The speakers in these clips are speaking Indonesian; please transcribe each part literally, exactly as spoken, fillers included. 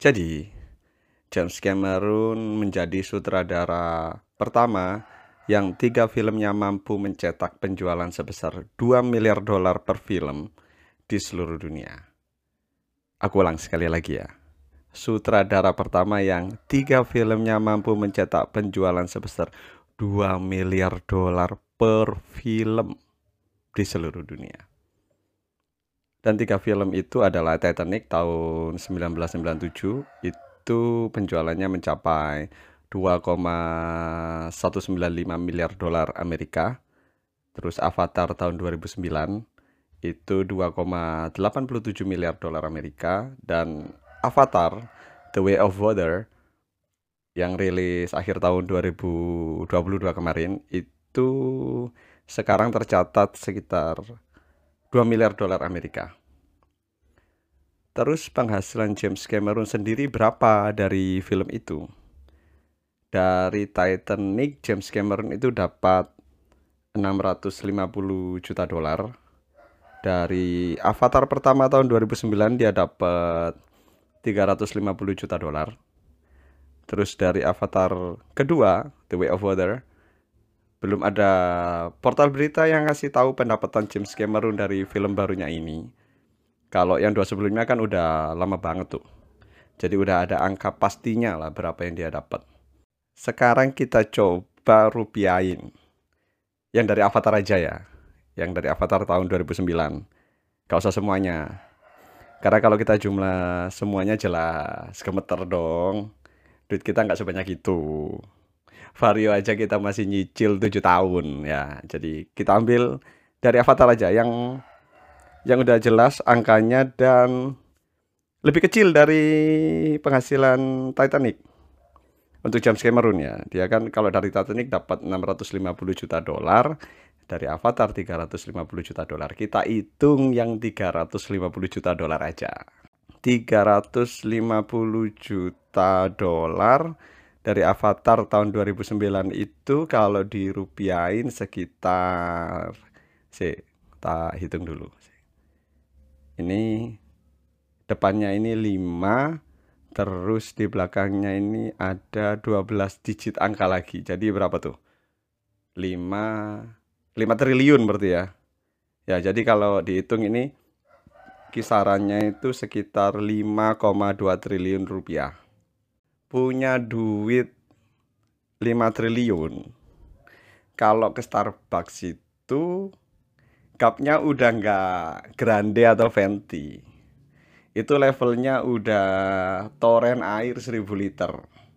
Jadi, James Cameron menjadi sutradara pertama yang tiga filmnya mampu mencetak penjualan sebesar dua miliar dolar per film di seluruh dunia. Aku ulang sekali lagi ya. Sutradara pertama yang tiga filmnya mampu mencetak penjualan sebesar dua miliar dolar per film di seluruh dunia. Dan tiga film itu adalah Titanic tahun sembilan belas sembilan puluh tujuh, itu penjualannya mencapai dua koma seratus sembilan puluh lima miliar dolar Amerika. Terus Avatar tahun dua ribu sembilan itu dua koma delapan puluh tujuh miliar dolar Amerika. Dan Avatar The Way of Water yang rilis akhir tahun dua ribu dua puluh dua kemarin itu sekarang tercatat sekitar dua miliar dolar Amerika. Terus penghasilan James Cameron sendiri berapa dari film itu? Dari Titanic, James Cameron itu dapat enam ratus lima puluh juta dolar. Dari Avatar pertama tahun dua ribu sembilan dia dapat tiga ratus lima puluh juta dolar. Terus dari Avatar kedua, The Way of Water, belum ada portal berita yang ngasih tahu pendapatan James Cameron dari film barunya ini. Kalau yang dua sebelumnya kan udah lama banget tuh. Jadi udah ada angka pastinya lah berapa yang dia dapat. Sekarang kita coba rupiahin. Yang dari Avatar aja ya. Yang dari Avatar tahun dua ribu sembilan. Gak usah semuanya. Karena kalau kita jumlah semuanya jelas gemeter dong. Duit kita nggak sebanyak itu. Vario aja kita masih nyicil tujuh tahun ya. Jadi kita ambil dari Avatar aja yang yang udah jelas angkanya dan lebih kecil dari penghasilan Titanic. Untuk James Cameron ya, dia kan kalau dari Titanic dapat enam ratus lima puluh juta dolar, dari Avatar tiga ratus lima puluh juta dolar. Kita hitung yang tiga ratus lima puluh juta dolar aja. tiga ratus lima puluh juta dolar dari Avatar tahun dua ribu sembilan itu kalau dirupiahin sekitar, sih, kita hitung dulu. Ini depannya ini lima, terus di belakangnya ini ada dua belas digit angka lagi. Jadi berapa tuh? lima, lima triliun berarti ya. Ya, jadi kalau dihitung ini kisarannya itu sekitar lima koma dua triliun rupiah. Punya duit lima triliun. Kalau ke Starbucks itu cupnya udah nggak grande atau venti. Itu levelnya udah toren air seribu liter.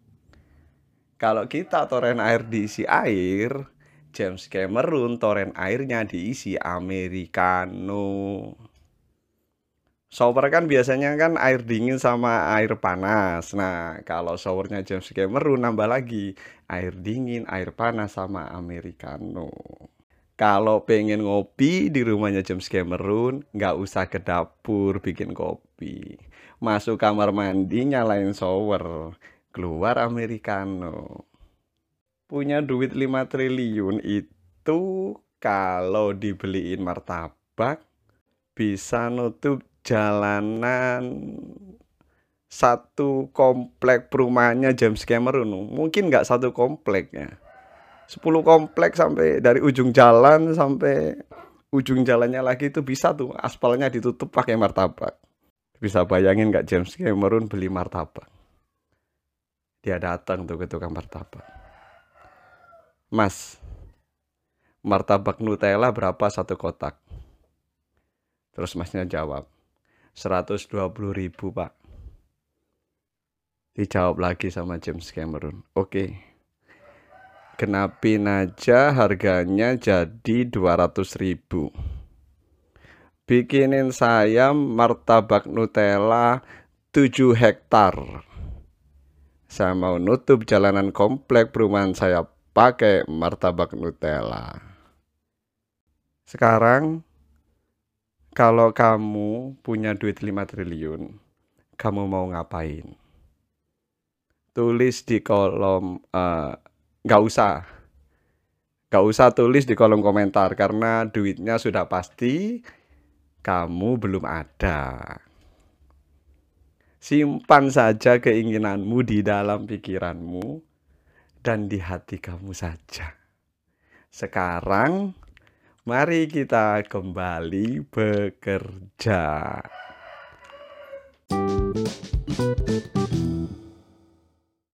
Kalau kita toren air diisi air, James Cameron toren airnya diisi americano. Shower kan biasanya kan air dingin sama air panas. Nah, kalau showernya James Cameron nambah lagi air dingin, air panas sama americano. Kalau pengen ngopi di rumahnya James Cameron, nggak usah ke dapur bikin kopi. Masuk kamar mandi, nyalain shower, keluar americano. Punya duit lima triliun itu kalau dibeliin martabak bisa nutup jalanan satu komplek perumahannya James Cameron. Mungkin nggak satu komplek ya, sepuluh komplek, sampai dari ujung jalan sampai ujung jalannya lagi itu bisa tuh aspalnya ditutup pakai martabak. Bisa bayangin nggak James Cameron beli martabak? Dia datang tuh ke tukang martabak. Mas, martabak Nutella berapa satu kotak? Terus masnya jawab, seratus dua puluh ribu pak. Dijawab lagi sama James Cameron, oke, genapin aja harganya jadi dua ratus ribu. Bikinin saya martabak Nutella tujuh hektar. Saya mau nutup jalanan komplek perumahan saya pakai martabak Nutella. Sekarang kalau kamu punya duit lima triliun, kamu mau ngapain? Tulis di kolom, uh, gak usah. Gak usah tulis di kolom komentar, karena duitnya sudah pasti kamu belum ada. Simpan saja keinginanmu di dalam pikiranmu dan di hati kamu saja. Sekarang, mari kita kembali bekerja.